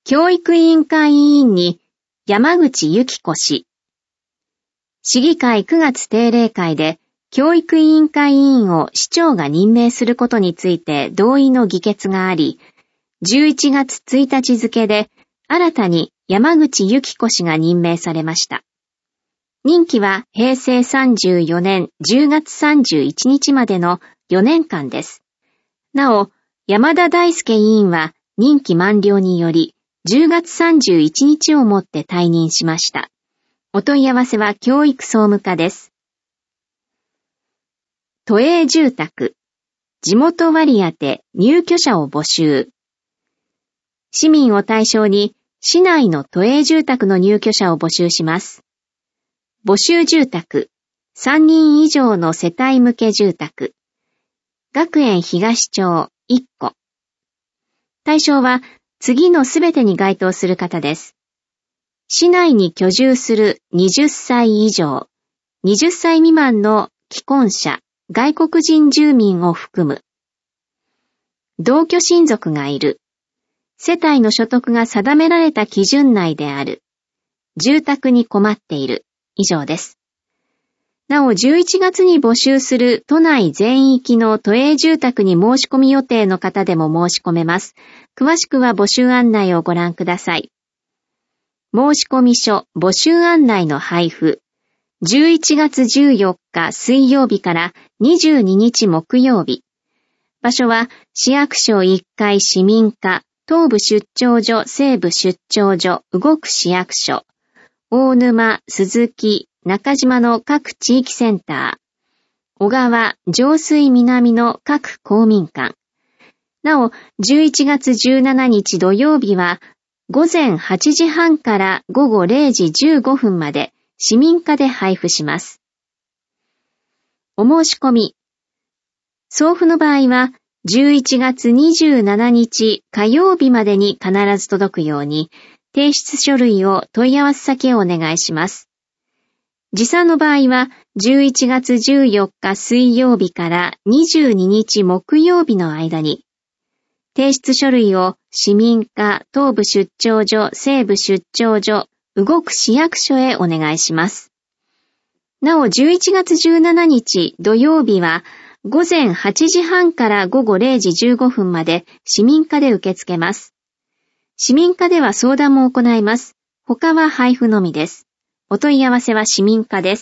教育委員会委員に山口由紀子氏。市議会9月定例会で教育委員会委員を市長が任命することについて同意の議決があり、11月1日付で新たに山口由紀子氏が任命されました。任期は平成34年10月31日までの4年間です。なお、山田大輔委員は任期満了により10月31日をもって退任しました。お問い合わせは教育総務課です。都営住宅、地元割当入居者を募集。市民を対象に市内の都営住宅の入居者を募集します。募集住宅、3人以上の世帯向け住宅。学園東町1戸。対象は次のすべてに該当する方です。市内に居住する20歳以上、20歳未満の既婚者、外国人住民を含む。同居親族がいる。世帯の所得が定められた基準内である。住宅に困っている。以上です。なお、11月に募集する都内全域の都営住宅に申し込み予定の方でも申し込めます。詳しくは募集案内をご覧ください。申込書募集案内の配布。11月14日水曜日から22日木曜日。場所は市役所1階市民課、東部出張所、西部出張所、動く市役所、大沼、鈴木、中島の各地域センター、小川、上水南の各公民館。なお、11月17日土曜日は、午前8時半から午後0時15分まで市民課で配布します。お申し込み。送付の場合は、11月27日火曜日までに必ず届くように、提出書類を問い合わせ先へお願いします。持参の場合は、11月14日水曜日から22日木曜日の間に、提出書類を市民課、東部出張所、西部出張所、動く市役所へお願いします。なお、11月17日土曜日は、午前8時半から午後0時15分まで市民課で受け付けます。市民課では相談も行います。他は配布のみです。お問い合わせは市民課です。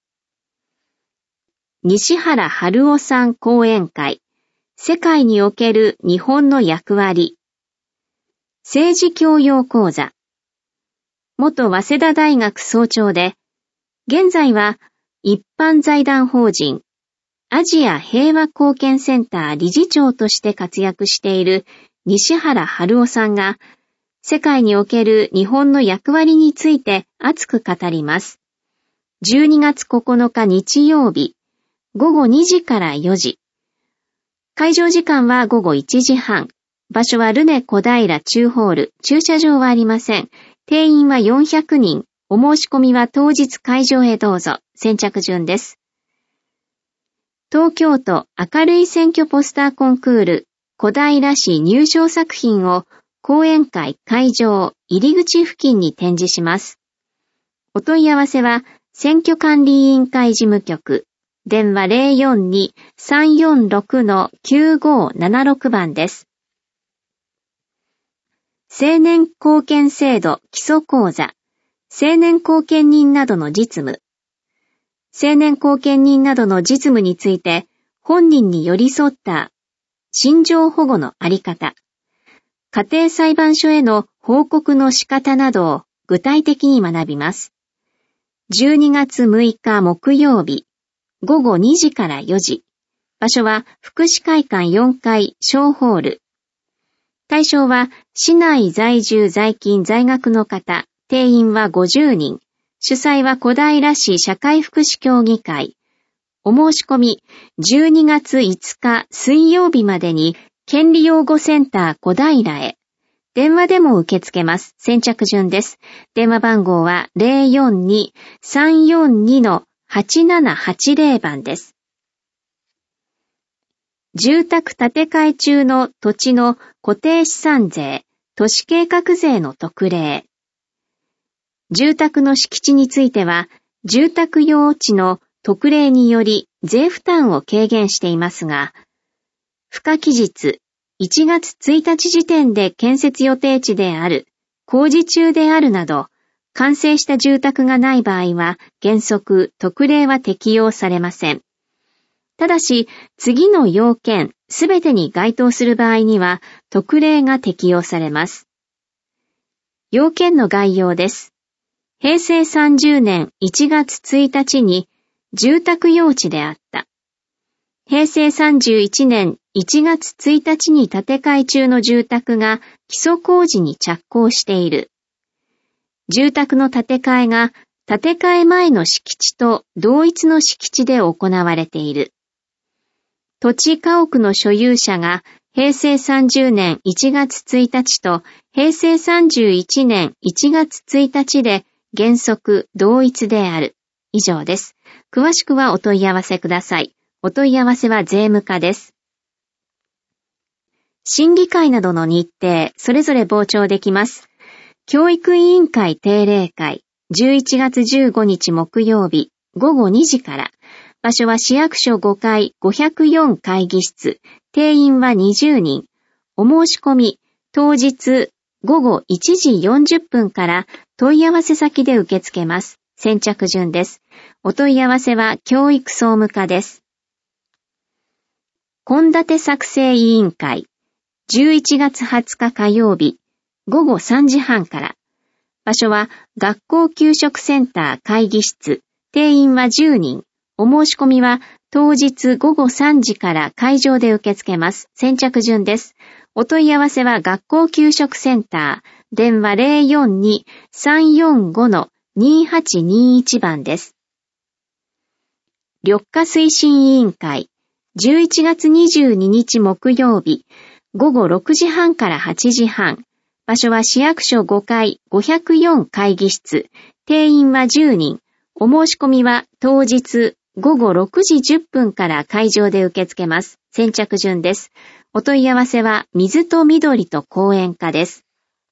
西原春夫さん講演会。世界における日本の役割。政治教養講座。元早稲田大学総長で、現在は一般財団法人アジア平和貢献センター理事長として活躍している西原春夫さんが、世界における日本の役割について熱く語ります。12月9日日曜日、午後2時から4時。会場時間は午後1時半。場所はルネ小平中ホール。駐車場はありません。定員は400人。お申し込みは当日会場へどうぞ。先着順です。東京都明るい選挙ポスターコンクール小平市入賞作品を講演会会場入り口付近に展示します。お問い合わせは選挙管理委員会事務局電話 042-346-9576 番です。青年貢献制度基礎講座青年後見人などの実務青年後見人などの実務について本人に寄り添った心情保護のあり方、家庭裁判所への報告の仕方などを具体的に学びます。12月6日木曜日、午後2時から4時。場所は福祉会館4階小ホール。対象は市内在住在勤在学の方、定員は50人。主催は小平市社会福祉協議会。お申し込み、12月5日水曜日までに、権利擁護センター小平へ。電話でも受け付けます。先着順です。電話番号は 042-342-8780 番です。住宅建て替え中の土地の固定資産税、 都市計画税の特例。住宅の敷地については、住宅用地の特例により税負担を軽減していますが、付加期日1月1日時点で建設予定地である、工事中であるなど、完成した住宅がない場合は原則特例は適用されません。ただし、次の要件すべてに該当する場合には特例が適用されます。要件の概要です。平成30年1月1日に住宅用地であった。平成31年1月1日に建て替え中の住宅が基礎工事に着工している。住宅の建て替えが建て替え前の敷地と同一の敷地で行われている。土地家屋の所有者が平成30年1月1日と平成31年1月1日で原則同一である。以上です。詳しくはお問い合わせください。お問い合わせは税務課です。審議会などの日程、それぞれ傍聴できます。教育委員会定例会、11月15日木曜日、午後2時から。場所は市役所5階504会議室。定員は20人。お申し込み、当日午後1時40分から問い合わせ先で受け付けます。先着順です。お問い合わせは教育総務課です。献立作成委員会、11月20日火曜日、午後3時半から。場所は学校給食センター会議室。定員は10人。お申し込みは当日午後3時から会場で受け付けます。先着順です。お問い合わせは学校給食センター、電話 042-345-2821 番です。緑化推進委員会、11月22日木曜日、午後6時半から8時半。場所は市役所5階504会議室。定員は10人。お申し込みは当日午後6時10分から会場で受け付けます。先着順です。お問い合わせは水と緑と公園課です。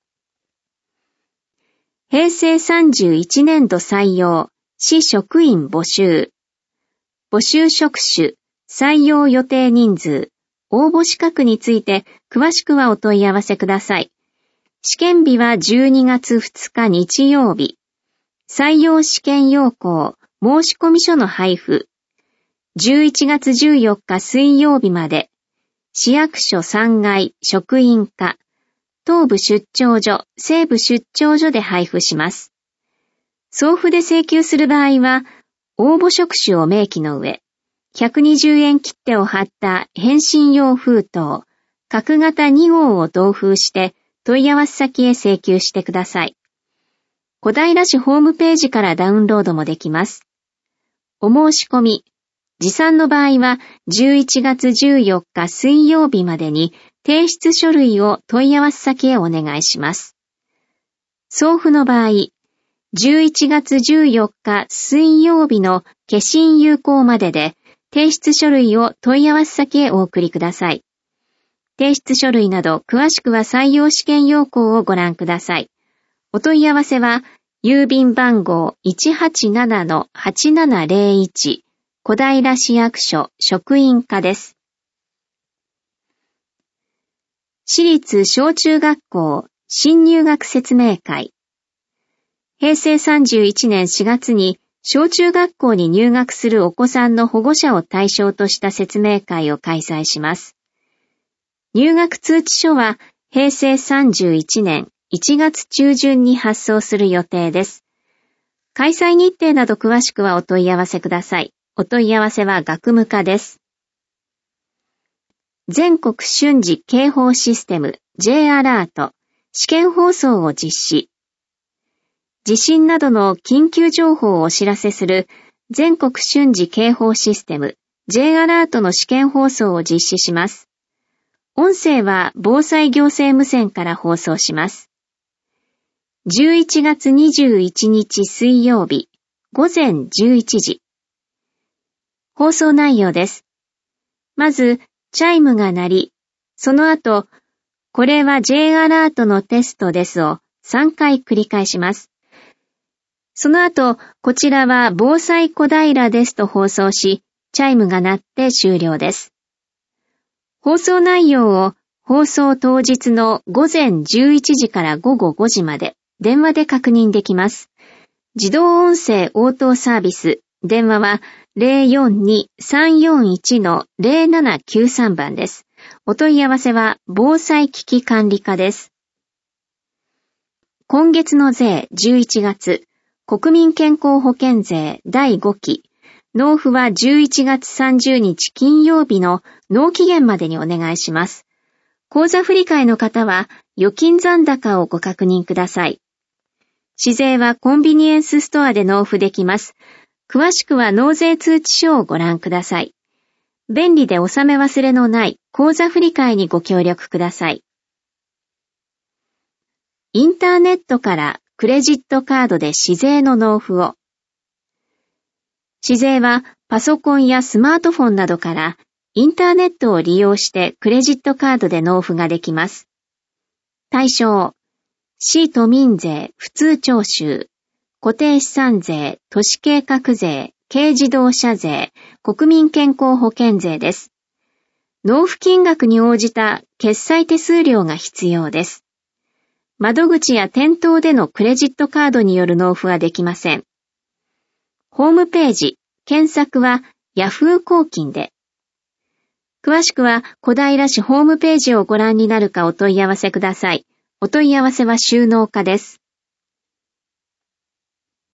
平成31年度採用、市職員募集。募集職種、採用予定人数、応募資格について詳しくはお問い合わせください。試験日は12月2日日曜日。採用試験要項、申込書の配布。11月14日水曜日まで。市役所3階職員課。東部出張所、西部出張所で配布します。送付で請求する場合は、応募職種を明記の上、120円切手を貼った返信用封筒、角型2号を同封して問い合わせ先へ請求してください。小平市ホームページからダウンロードもできます。お申し込み、持参の場合は11月14日水曜日までに提出書類を問い合わせ先へお願いします。送付の場合、11月14日水曜日の消印有効までで提出書類を問い合わせ先へお送りください。提出書類など詳しくは採用試験要項をご覧ください。お問い合わせは郵便番号 187-8701 小平市役所職員課です。市立小中学校新入学説明会。平成31年4月に小中学校に入学するお子さんの保護者を対象とした説明会を開催します。入学通知書は平成31年1月中旬に発送する予定です。開催日程など詳しくはお問い合わせください。お問い合わせは学務課です。全国瞬時警報システム J アラート試験放送を実施。地震などの緊急情報をお知らせする全国瞬時警報システム J アラートの試験放送を実施します。音声は防災行政無線から放送します。11月21日水曜日午前11時。放送内容です。まず、チャイムが鳴り、その後、 これは J アラートのテストですを3回繰り返します。その後、こちらは防災小平ですと放送し、チャイムが鳴って終了です。放送内容を放送当日の午前11時から午後5時まで電話で確認できます。自動音声応答サービス、電話は 042-341-0793 番です。お問い合わせは防災危機管理課です。今月の税11月、国民健康保険税第5期、納付は11月30日金曜日の納期限までにお願いします。口座振替の方は預金残高をご確認ください。市税はコンビニエンスストアで納付できます。詳しくは納税通知書をご覧ください。便利で納め忘れのない口座振替にご協力ください。インターネットからクレジットカードで市税の納付を。市税はパソコンやスマートフォンなどからインターネットを利用してクレジットカードで納付ができます。対象、市都民税普通徴収、固定資産税、都市計画税、軽自動車税、国民健康保険税です。納付金額に応じた決済手数料が必要です。窓口や店頭でのクレジットカードによる納付はできません。ホームページ、検索は Yahoo 公金で。詳しくは小平市ホームページをご覧になるかお問い合わせください。お問い合わせは収納課です。